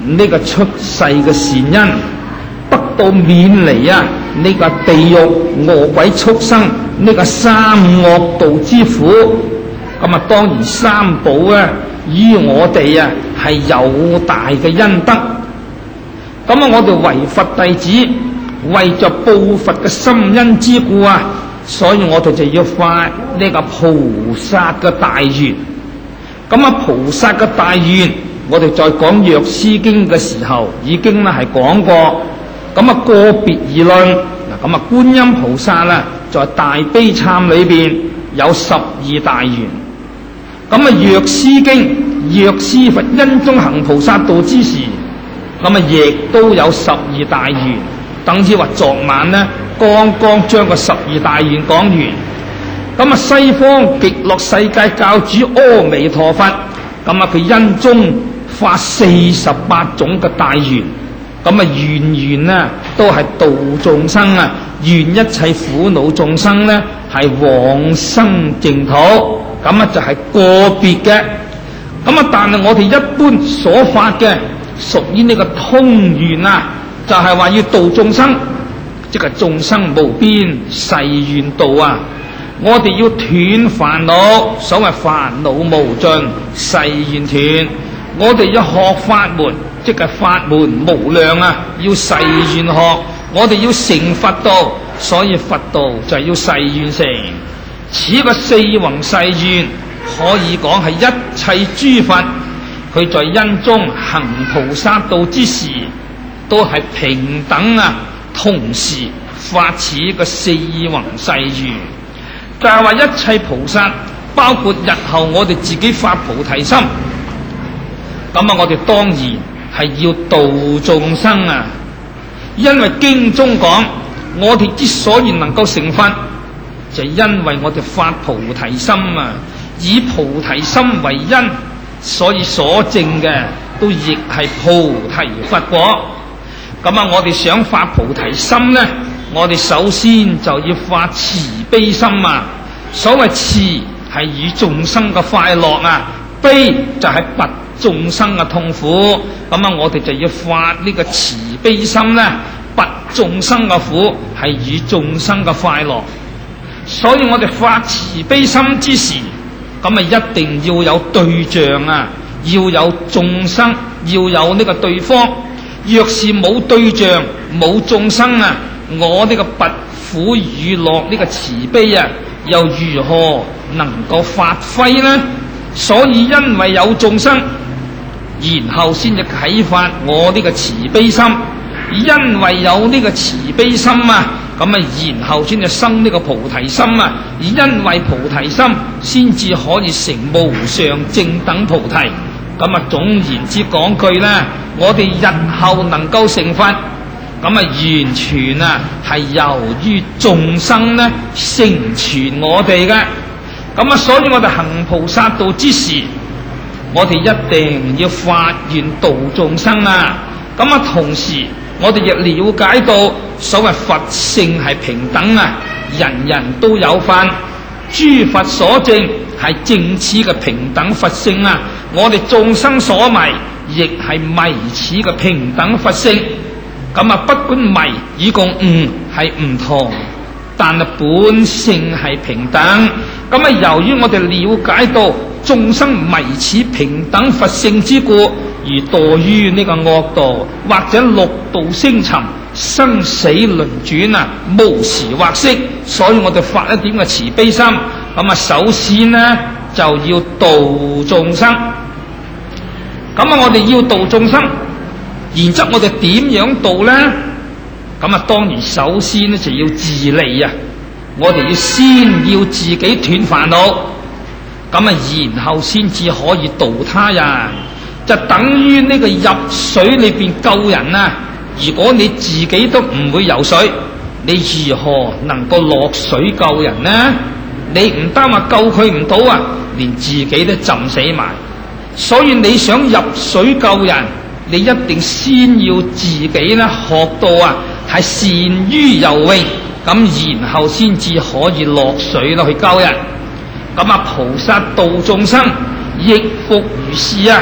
呢個出世嘅善因，得到免離呢個地獄餓鬼畜生呢個三惡道之苦。咁當然三寶於我哋係有大嘅恩德。咁我哋為佛弟子，為着報佛嘅深恩之故所以我哋就要發呢個菩薩嘅大願。菩薩嘅大願，我哋在講藥師經嘅時候已經係講過。個別而論嗱，觀音菩薩在大悲懺裏邊有12大願。藥師經，藥師佛因中行菩薩道之時，亦都有12大願。等於話昨晚剛剛將個12大願講完。西方極樂世界教主阿彌陀佛，佢因中發48種嘅大願。願都係度眾生願一切苦惱眾生係往生淨土。就係個別嘅。但係我哋一般所發嘅屬於呢個通願就係話要度眾生，即係眾生無邊誓願度我哋要斷煩惱，所謂煩惱無盡誓願斷。我哋要學法門，即係法門無量要誓願學。我哋要成佛道，所以佛道就係要誓願成。此個四弘誓願可以講係一切諸佛佢在因中行菩薩道之時，都係平等同時發此個四弘誓願。就係話一切菩薩，包括日後我哋自己發菩提心，我哋當然係要度眾生因為經中講，我哋之所以能夠成佛，就係因為我哋發菩提心以菩提心為因，所以所證嘅都亦係菩提佛果。我哋想發菩提心我哋首先就要發慈悲心所謂慈係與眾生嘅快樂悲就係拔眾生嘅痛苦。我哋就要發呢個慈悲心拔眾生嘅苦，係與眾生嘅快樂。所以我哋發慈悲心之時，一定要有對象要有眾生，要有呢個對方。若是冇對象冇眾生我呢個拔苦與樂呢個慈悲又如何能夠發揮呢？所以因為有眾生，然後先至啟發我呢個慈悲心。因為有呢個慈悲心然後先至生呢個菩提心而因為菩提心先至可以成無上正等菩提。總言之講句我哋日後能夠成佛，完全係由於眾生成全我哋嘅。所以我哋行菩薩道之時，我哋一定要發願度眾生同時我哋亦了解到所謂佛性係平等人人都有份。諸佛所證係正此嘅平等佛性我哋眾生所迷亦係迷此嘅平等佛性。不管迷與共悟係唔同，但係本性係平等。由於我哋了解到眾生迷此平等佛性之故，而墮於呢個惡道或者六道星沉，生死輪轉無時或息。所以我哋發一點嘅慈悲心，首先就要度眾生。我哋要度眾生，然則我哋點樣度呢？當然首先就要自利我哋先要自己斷煩惱，然後先至可以度他人。就等於呢個入水裏邊救人如果你自己都唔會游水，你如何能夠落水救人呢？你唔單話救佢唔到連自己都浸死埋。所以你想入水救人，你一定先要自己學到係善於游泳，然後先至可以落水去救人。菩薩度眾生亦復如是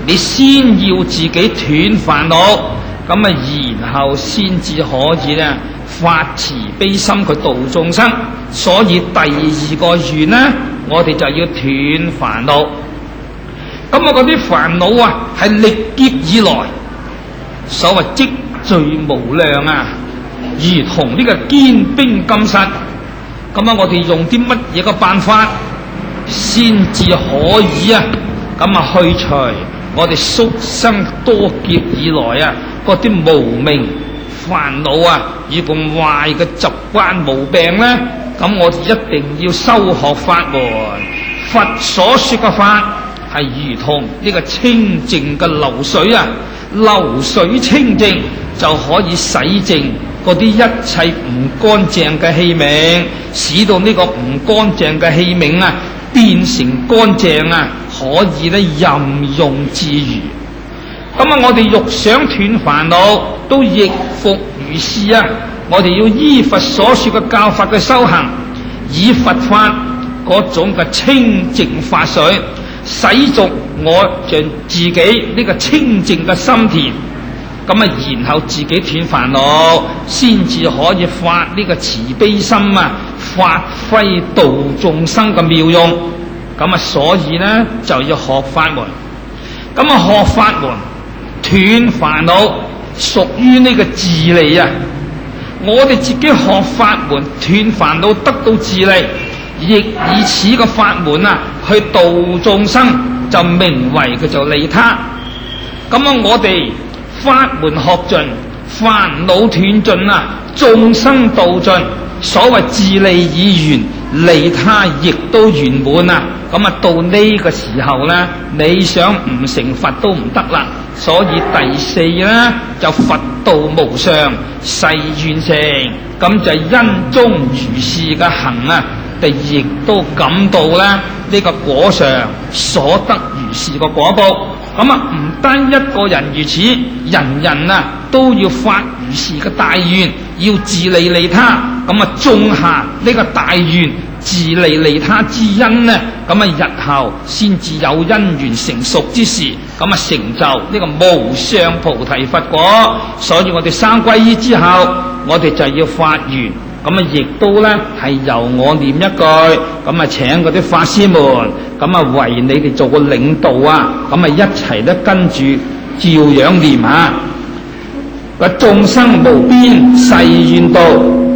你先要自己斷煩惱，咁啊，然後先至可以咧發慈悲心去度眾生。所以第二個願呢，我哋就要斷煩惱。咁啊，嗰啲煩惱啊，係歷劫以來所謂積聚無量啊，如同呢個堅冰金石。咁啊，我哋用啲乜嘢嘅辦法先至可以啊？咁啊，去除我哋宿生多劫以來啊嗰啲無明煩惱啊，以咁壞嘅習慣毛病呢？咁我哋一定要修學法門。佛所說嘅法係如同呢個清淨嘅流水啊，流水清淨就可以洗淨嗰啲一切唔乾淨嘅器皿，使到呢個唔乾淨嘅器皿啊變成乾淨啊，可以咧任用自如。咁啊，我哋欲想斷煩惱，都亦復如是啊！我哋要依佛所說嘅教法嘅修行，以佛法嗰種嘅清淨法水，洗濯我像自己呢個清淨嘅心田。咁啊，然後自己斷煩惱，先至可以發呢個慈悲心啊，發揮度眾生嘅妙用。咁啊，所以呢，就要學法門。咁啊，學法門斷煩惱，屬於呢個自利啊！我哋自己學法門斷煩惱，得到自利，亦以此個法門啊去度眾生，就名為佢就利他。咁啊，我哋法門學盡，煩惱斷盡啊，眾生度盡，所謂自利已完，利他亦都圓滿啊！咁啊，到呢個時候呢，你想唔成佛都唔得啦。所以第四呢，就佛道無上，誓願成，咁就因中如是嘅行啊，哋亦都感到咧呢個果上所得如是個果報。咁啊，唔單一個人如此，人人啊都要發如是嘅大願，要自利利他。咁啊，種下呢個大願自利利他之因呢，咁啊日後先至有因緣成熟之時，咁啊成就呢個無上菩提佛果。所以我哋三皈依之後，我哋就要發願。咁啊，亦都咧係由我念一句，咁啊請嗰啲法師們，咁啊為你哋做個領導啊，咁啊一齊咧跟住照樣念下。個眾生無邊誓願度，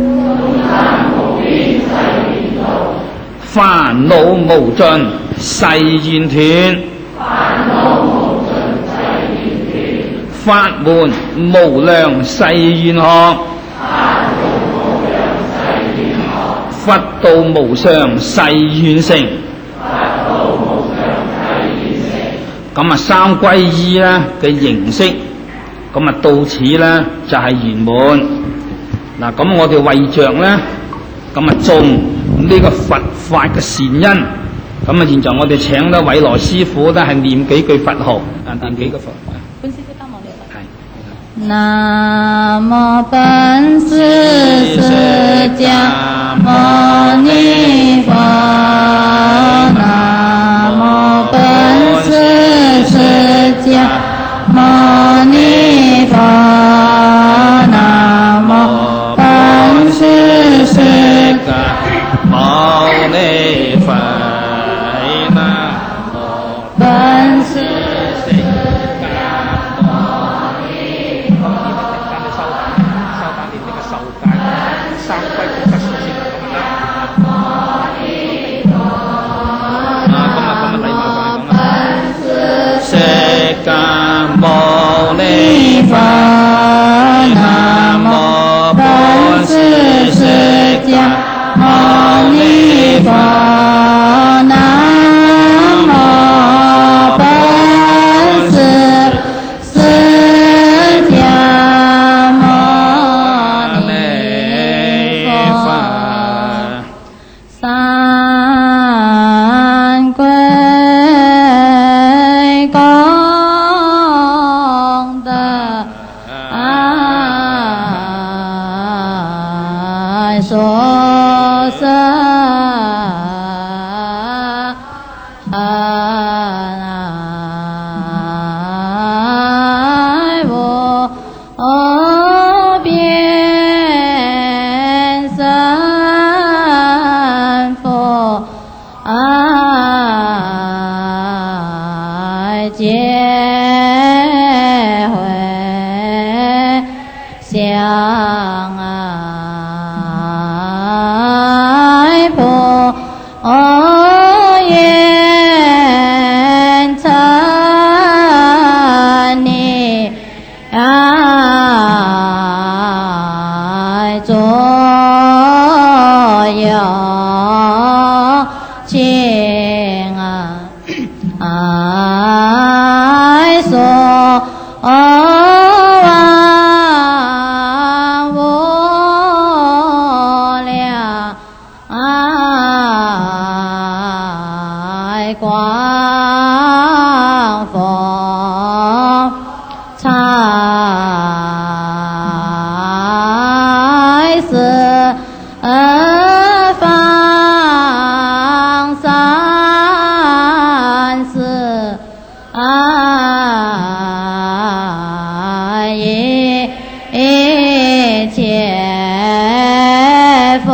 煩惱無盡誓願斷，法門無量誓願學，佛道無上誓願成。咁啊，三皈依啦嘅形式，咁啊到此咧就係圓滿。嗱，咁我哋為着咧，咁啊種呢個佛法嘅善因。咁啊，現在我哋請咧偉來師傅咧係念幾句佛號，念幾個佛。 本師傅幫忙念。 係。 南無本師釋迦牟尼佛，南無本師釋迦牟尼佛，南無本師釋迦牟尼佛，南無本師牟尼佛，南無本師釋迦牟尼佛，南無本師釋迦牟尼佛，三皈所生作有情所望无量光佛财是方三世一切佛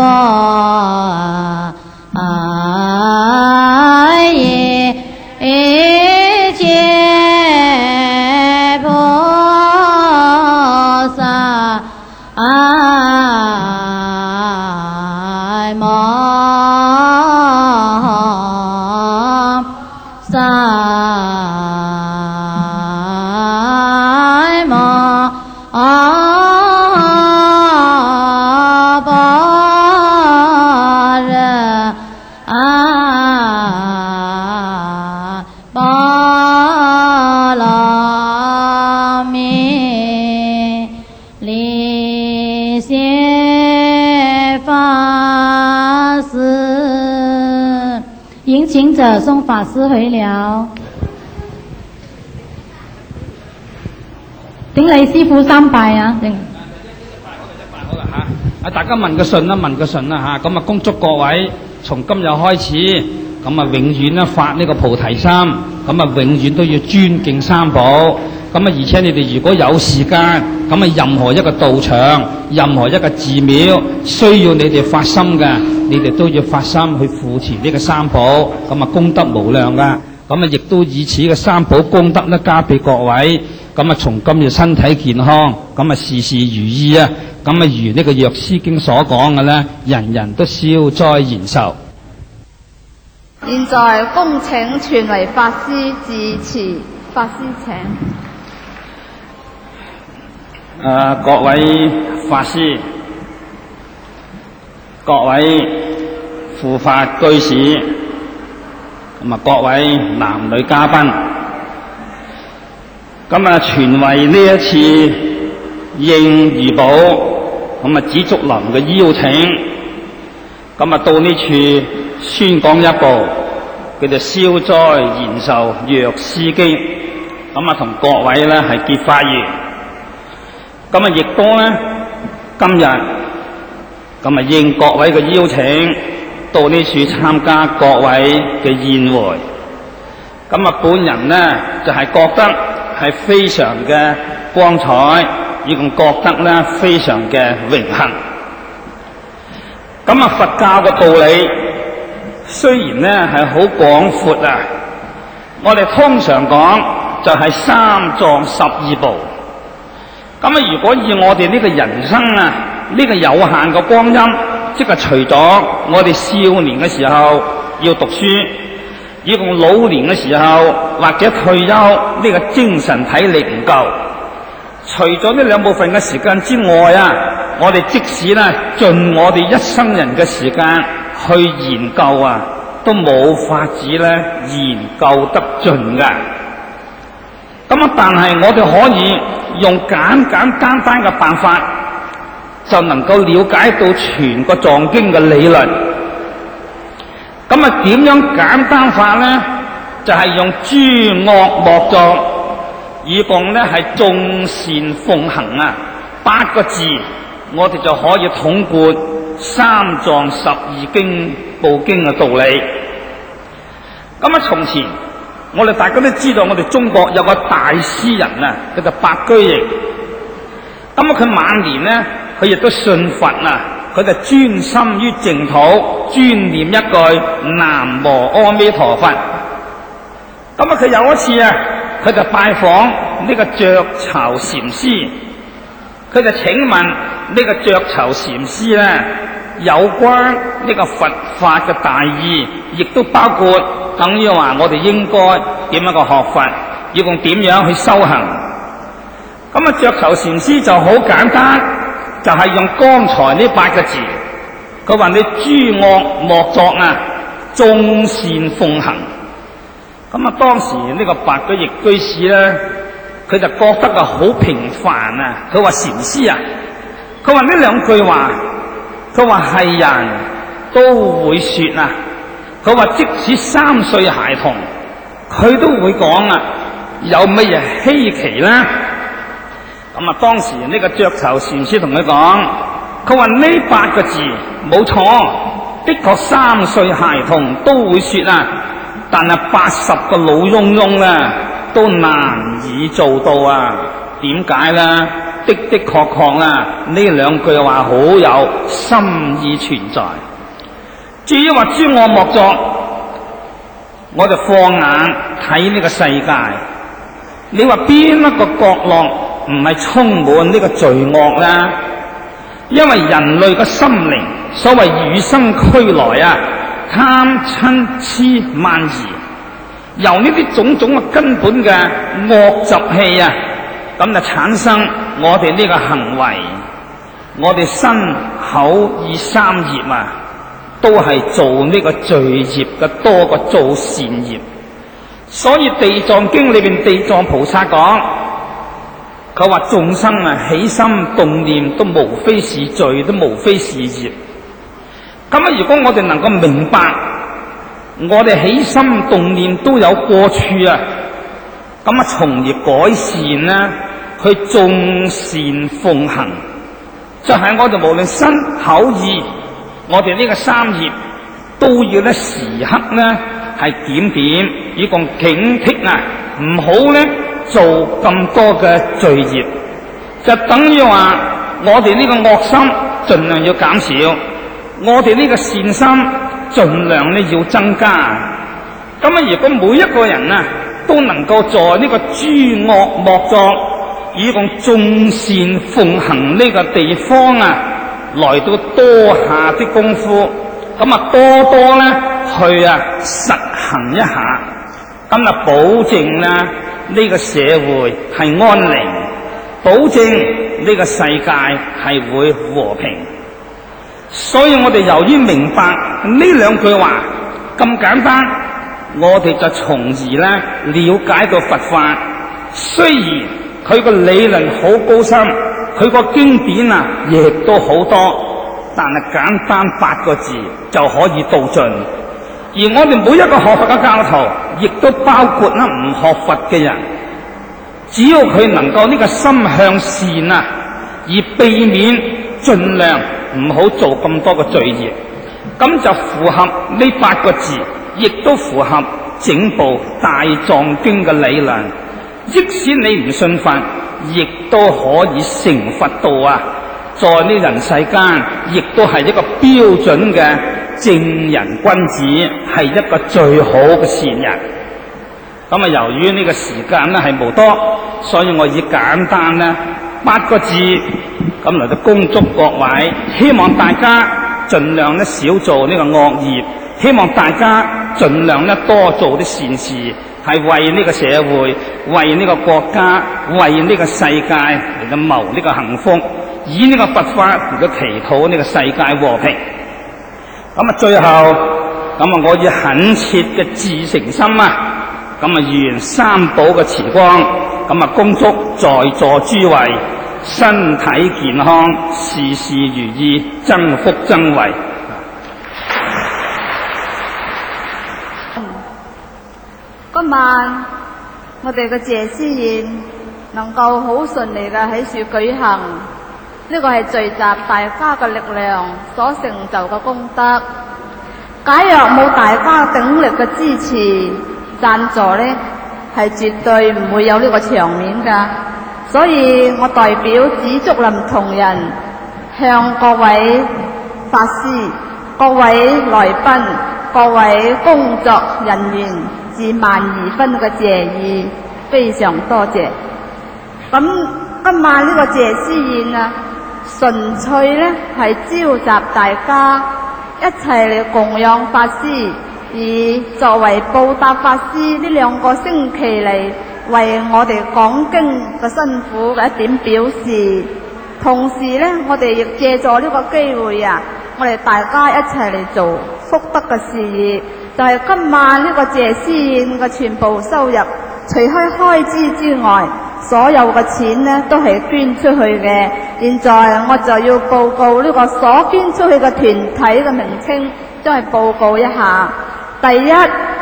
一切菩萨摩萨摩般若波罗蜜离谢法师，迎请者送法师回了。頂禮師傅3拜啊！ 大家問個信啦，問個信啦嚇，咁啊恭祝各位從今日開始，咁啊永遠咧發呢個菩提心，咁啊永遠都要尊敬三寶，咁啊而且你哋如果有時間，咁啊任何一個道場、任何一個寺廟需要你哋發心嘅，你哋都要發心去扶持呢個三寶，咁啊功德無量噶，咁啊亦都以此嘅三寶功德咧加俾各位。咁啊，從今日身體健康，咁啊事事如意啊！咁啊，如呢個藥師經所講嘅咧，人人都消災延壽。 現在恭請全為法師致辭，法師請。 各位法師，各位護法居士，咁啊各位男女嘉賓。咁啊，全為呢一次應如寶咁啊紫竹林嘅邀請，咁啊到呢處宣講一部叫做消災延壽藥師經，咁啊同各位咧係結法緣。咁啊亦都咧今日咁啊應各位嘅邀請，到呢處參加各位嘅宴會。咁啊本人咧就係覺得係非常嘅光彩，亦仲覺得咧非常嘅榮幸。咁啊，佛教嘅道理雖然咧係好廣闊啊，我哋通常講就係三藏12部。咁啊，如果以我哋呢個人生啊，呢個有限嘅光陰，即係除咗我哋少年嘅時候要讀書，以共老年嘅時候或者退休，呢個精神體力唔夠，除咗呢2部分嘅時間之外啊，我哋即使咧盡我哋一生人嘅時間去研究啊，都冇法子咧研究得盡噶。咁啊，但係我哋可以用簡簡單單嘅辦法，就能夠了解到全個藏經嘅理論。咁啊，點樣簡單法呢？就係用諸惡莫作，以共呢係眾善奉行啊，8個字，我哋就可以統括三藏12經部經嘅道理。咁啊，從前我哋大家都知道，我哋中國有個大詩人啊，叫做白居易。咁啊，佢晚年呢，佢亦都信佛啊。佢就專心於淨土，專念一句南無阿彌陀佛。咁啊，佢有一次啊，佢就拜訪呢個雀巢禪師，佢就請問呢個雀巢禪師咧，有關呢個佛法嘅大義，亦都包括等於話我哋應該點樣個學佛，要共點樣去修行。咁啊， 咁啊，雀頭禪師就好簡單，就係用剛才呢8個字，佢話你諸惡莫作啊，眾善奉行。咁啊，當時呢個白居易居士咧，佢就覺得好平凡啊。佢話禪師啊，佢話呢2句話，佢話係人都會說啊。佢話即使3歲孩童，佢都會講啊，有乜嘢稀奇啦？咁啊，當時呢個雀頭禪師同佢講，佢話呢8個字冇錯，的確3歲孩童都會說啊，但係80個老翁翁啊都難以做到啊。點解咧？的確確啊，呢2句話好有深意存在。至於話諸惡莫作，我就放眼睇呢個世界，你話邊一個角落唔係充滿呢個罪惡啦？因為人類嘅心靈，所謂與生俱來啊，貪嗔痴慢疑，由呢啲種種嘅根本嘅惡習氣啊，咁就產生我哋呢個行為，我哋身口意3業啊，都係做呢個罪業嘅多過做善業。所以地藏經裏邊地藏菩薩講，佢話眾生啊起心動念都無非是罪，都無非是業。咁啊，如果我哋能夠明白我哋起心動念都有過處啊，咁啊從而改善啦，去眾善奉行，就係我哋無論身口意，我哋呢個3業都要咧時刻咧係檢點，以共警惕啊，唔好咧做咁多嘅罪業，就等於話我哋呢個惡心盡量要減少，我哋呢個善心盡量咧要增加。咁啊，如果每一個人啊都能夠在呢個諸惡莫作，以共眾善奉行呢個地方啊，來到多下啲功夫，咁啊多多咧去啊實行一下，咁啊保證啦呢個社會係安寧，保證呢個世界係會和平。所以我哋由於明白呢2句話咁簡單，我哋就從而咧了解到佛法。雖然佢個理論好高深，佢個經典啊亦都好多，但係簡單8個字就可以道盡。而我哋每一個學佛嘅教徒，亦都包括啦唔學佛嘅人，只要佢能夠呢個心向善啊，而避免盡量唔好做咁多嘅罪業，咁就符合呢8個字，亦都符合整部大藏經嘅理論。即使你唔信佛，亦都可以成佛道啊！在呢人世間，亦都係一個標準嘅正人君子，係一個最好嘅善人。咁啊，由於呢個時間咧係無多，所以我以簡單咧8個字咁嚟到恭祝各位，希望大家盡量咧少做呢個惡業，希望大家盡量咧多做啲善事，係為呢個社會、為呢個國家、為呢個世界嚟到謀呢個幸福，以呢個佛法嚟到祈禱呢個世界和平。咁啊，最後咁啊，我以懇切嘅至誠心啊，咁啊願三寶嘅慈光，咁啊恭祝在座諸位身體健康，事事如意，增福增慧。 今晚我哋嘅謝師宴能夠好順利嘅喺處舉行，呢個係聚集大家嘅力量所成就嘅功德。假若冇大家鼎力嘅支持贊助呢，係絕對唔會有呢個場面噶。所以我代表紫竹林同仁向各位法師、各位來賓、各位工作人員致12分嘅謝意，非常多謝。咁今晚呢個謝師宴啊，純粹呢係召集大家一齊嚟供養法師，而作為報答法師呢2個星期嚟為我哋講經嘅辛苦嘅一點表示。同時呢，我哋亦借助呢個機會啊，我哋大家一齊嚟做福德嘅事業。就係今晚呢個謝師宴嘅全部收入，除開開支之外，所有嘅錢呢都係捐出去嘅。現在我就要報告呢個所捐出去嘅團體嘅名稱，都係報告一下。第一，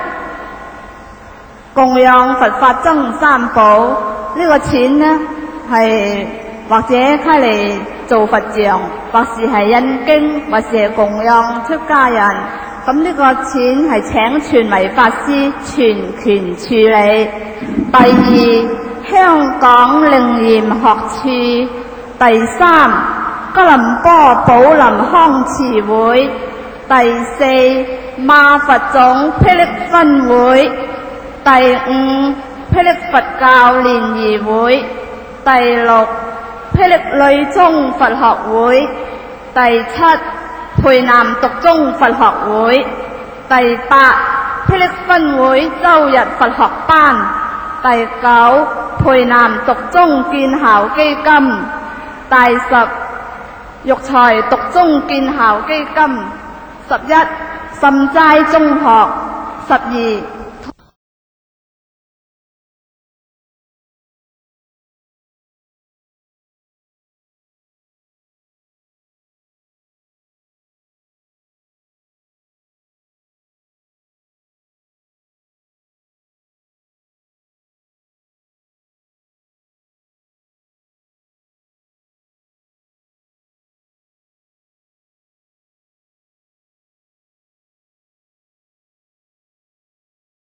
供養佛法僧三寶，呢個錢呢係或者開嚟做佛像，或是係印經，或是係供養出家人。咁呢個錢係請全為法師全權處理。第二，香港靈驗學處。第三，吉隆坡寶林康慈會。第四，馬佛總霹靂分會。第五，霹靂佛教聯誼會。第六，霹靂女中佛學會。第七，培南獨中佛學會。第八，霹靂分會周日佛學班。第九，培南獨中建校基金。第十，育才獨中建校基金。11，岑齋中學。12，